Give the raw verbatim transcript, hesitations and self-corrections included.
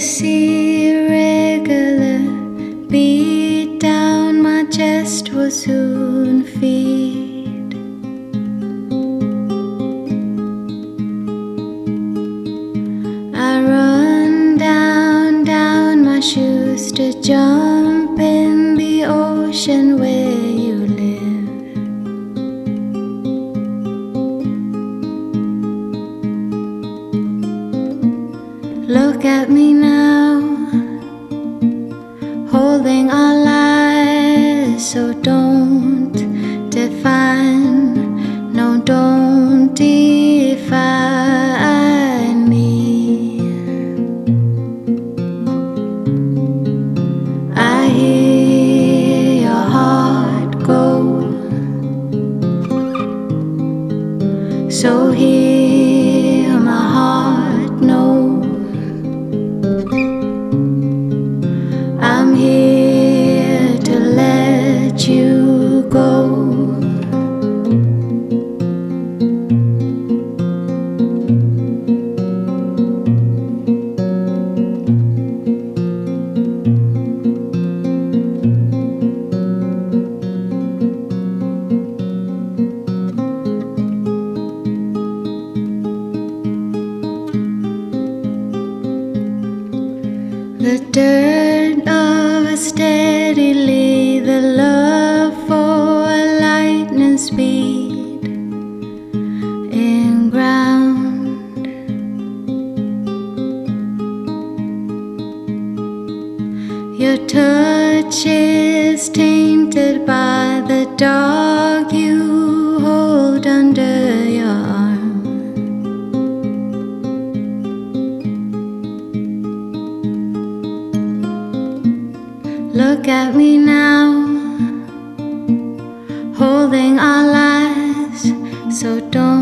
see irregular beat down my chest will soon feed. I run down, down my shoes to jump in the ocean where you live. Look at me now, holding our lies, so don't define, no, don't define me. I hear your heart go, so hear my heart know. I'm here to let you go. The dirt of a steadily, the love for a lightning speed in ground. Your touch is tainted by the dog you hold under your arm. Look at me now, holding our lives, so don't